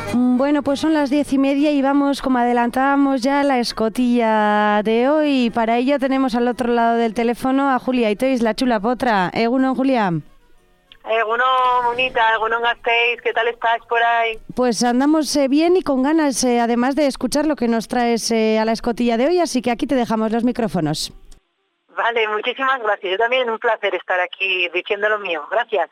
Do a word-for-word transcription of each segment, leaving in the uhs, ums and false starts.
Bueno, pues son las diez y media y vamos, como adelantábamos ya, a la escotilla de hoy. Y para ello tenemos al otro lado del teléfono a Julia Itoiz, la chula potra. ¿Egunon, Julia? Egunon, Munita, Egunon Gasteiz, ¿qué tal estáis por ahí? Pues andamos eh, bien y con ganas, eh, además de escuchar lo que nos traes eh, a la escotilla de hoy, así que aquí te dejamos los micrófonos. Vale, muchísimas gracias. Yo también un placer estar aquí diciendo lo mío. Gracias.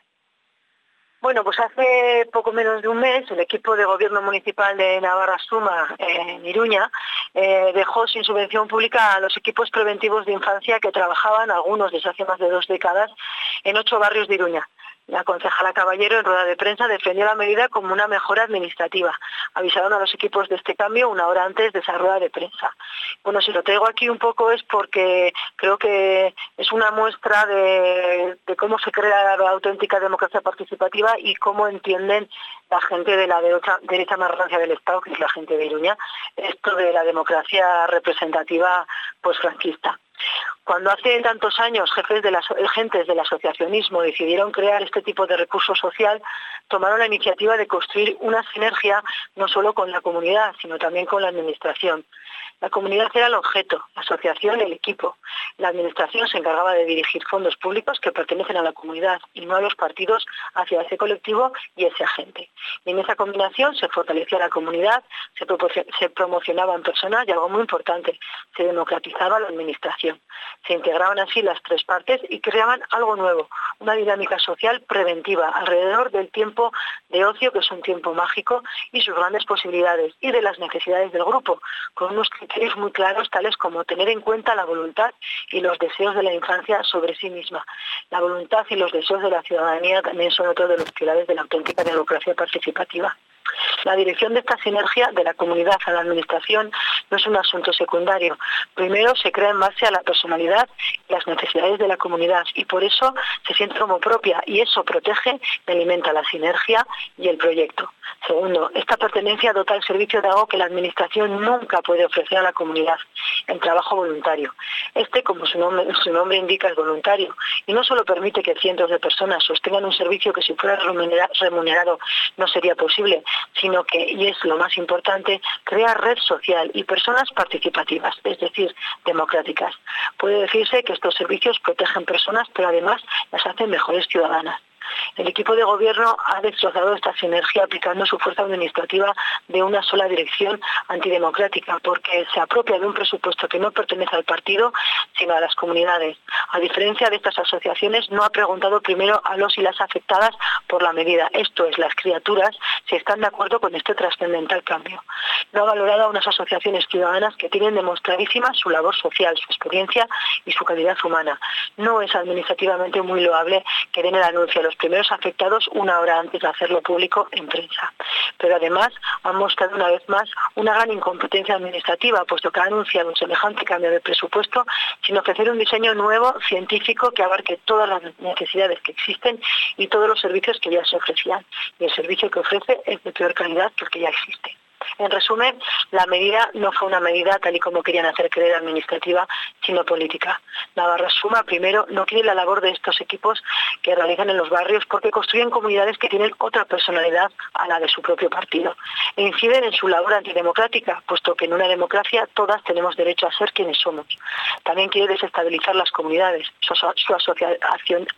Bueno, pues hace poco menos de un mes el equipo de gobierno municipal de Navarra Suma, en Iruña, eh, dejó sin subvención pública a los equipos preventivos de infancia que trabajaban, algunos desde hace más de dos décadas, en ocho barrios de Iruña. La concejala Caballero, en rueda de prensa, defendió la medida como una mejora administrativa. Avisaron a los equipos de este cambio una hora antes de esa rueda de prensa. Bueno, si lo traigo aquí un poco es porque creo que es una muestra de, de cómo se crea la auténtica democracia participativa y cómo entienden la gente de la derecha, derecha más rancia del Estado, que es la gente de Iruña, esto de la democracia representativa posfranquista. Cuando hace tantos años jefes de la, gentes del asociacionismo decidieron crear este tipo de recurso social, tomaron la iniciativa de construir una sinergia no solo con la comunidad, sino también con la administración. La comunidad era el objeto, la asociación el equipo. La administración se encargaba de dirigir fondos públicos que pertenecen a la comunidad y no a los partidos hacia ese colectivo y ese agente. Y en esa combinación se fortalecía la comunidad, se, se promocionaban personas y algo muy importante, se democratizaba la administración. Se integraban así las tres partes y creaban algo nuevo, una dinámica social preventiva alrededor del tiempo de ocio, que es un tiempo mágico, y sus grandes posibilidades, y de las necesidades del grupo, con unos criterios muy claros, tales como tener en cuenta la voluntad y los deseos de la infancia sobre sí misma. La voluntad y los deseos de la ciudadanía también son otro de los pilares de la auténtica democracia participativa. La dirección de esta sinergia de la comunidad a la administración no es un asunto secundario. Primero se crea en base a la personalidad y las necesidades de la comunidad y por eso se siente como propia y eso protege y alimenta la sinergia y el proyecto. Segundo, esta pertenencia dota el servicio de algo que la administración nunca puede ofrecer a la comunidad, el trabajo voluntario. Este, como su nombre, su nombre indica, es voluntario y no solo permite que cientos de personas sostengan un servicio que si fuera remunerado no sería posible, sino que, y es lo más importante, crea red social y personas participativas, es decir, democráticas. Puede decirse que estos servicios protegen personas, pero además las hacen mejores ciudadanas. El equipo de gobierno ha destrozado esta sinergia aplicando su fuerza administrativa de una sola dirección antidemocrática, porque se apropia de un presupuesto que no pertenece al partido, sino a las comunidades. A diferencia de estas asociaciones, no ha preguntado primero a los y las afectadas por la medida, esto es, las criaturas, si están de acuerdo con este trascendental cambio. No ha valorado a unas asociaciones ciudadanas que tienen demostradísima su labor social, su experiencia y su calidad humana. No es administrativamente muy loable que den el anuncio a los primeros afectados una hora antes de hacerlo público en prensa. Pero además han mostrado una vez más una gran incompetencia administrativa, puesto que ha anunciado un semejante cambio de presupuesto sin ofrecer un diseño nuevo, científico, que abarque todas las necesidades que existen y todos los servicios que ya se ofrecían. Y el servicio que ofrece es de peor calidad que el que ya existe. En resumen, la medida no fue una medida tal y como querían hacer creer administrativa, sino política. Navarra Suma, primero, no quiere la labor de estos equipos que realizan en los barrios porque construyen comunidades que tienen otra personalidad a la de su propio partido e inciden en su labor antidemocrática, puesto que en una democracia todas tenemos derecho a ser quienes somos. También quiere desestabilizar las comunidades, su, su asociación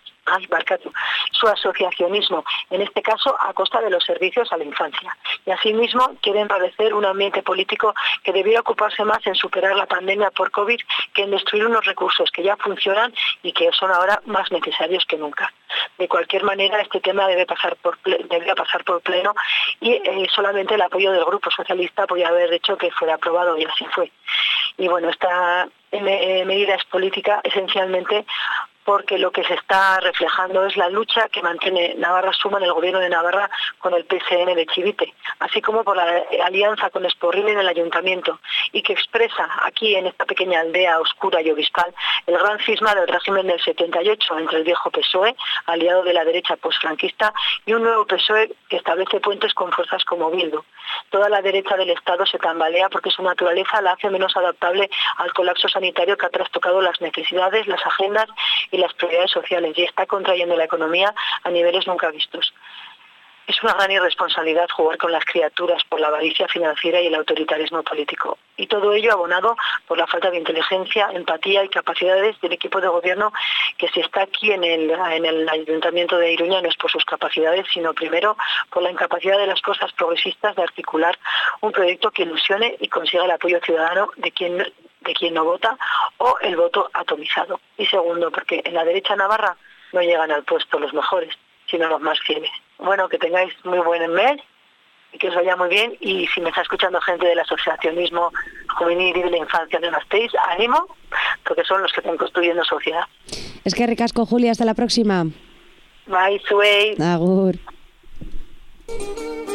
su asociacionismo, en este caso a costa de los servicios a la infancia. Y asimismo quiere enrarecer un ambiente político que debiera ocuparse más en superar la pandemia por COVID que en destruir unos recursos que ya funcionan y que son ahora más necesarios que nunca. De cualquier manera, este tema debe pasar por debería pasar por pleno y eh, solamente el apoyo del Grupo Socialista podría haber hecho que fuera aprobado y así fue. Y bueno, esta eh, medida es política esencialmente porque lo que se está reflejando es la lucha que mantiene Navarra Suma en el gobierno de Navarra con el P S N de Chivite, así como por la alianza con Esporril en el ayuntamiento, y que expresa aquí en esta pequeña aldea oscura y obispal el gran cisma del régimen del setenta y ocho entre el viejo P S O E, aliado de la derecha posfranquista, y un nuevo P S O E que establece puentes con fuerzas como Bildu. Toda la derecha del Estado se tambalea porque su naturaleza la hace menos adaptable al colapso sanitario que ha trastocado las necesidades, las agendas y las prioridades sociales y está contrayendo la economía a niveles nunca vistos. Es una gran irresponsabilidad jugar con las criaturas por la avaricia financiera y el autoritarismo político. Y todo ello abonado por la falta de inteligencia, empatía y capacidades del equipo de gobierno que si está aquí en el, en el Ayuntamiento de Iruña no es por sus capacidades, sino primero por la incapacidad de las fuerzas progresistas de articular un proyecto que ilusione y consiga el apoyo ciudadano de quien, de quien no vota o el voto atomizado. Y segundo, porque en la derecha navarra no llegan al puesto los mejores, sino los más fieles. Bueno, que tengáis muy buen mes y que os vaya muy bien. Y si me está escuchando gente del asociacionismo juvenil y de la infancia de Gasteiz, ánimo, porque son los que están construyendo sociedad. Es que ricasco, Julia, hasta la próxima. Bye, Suey. Agur.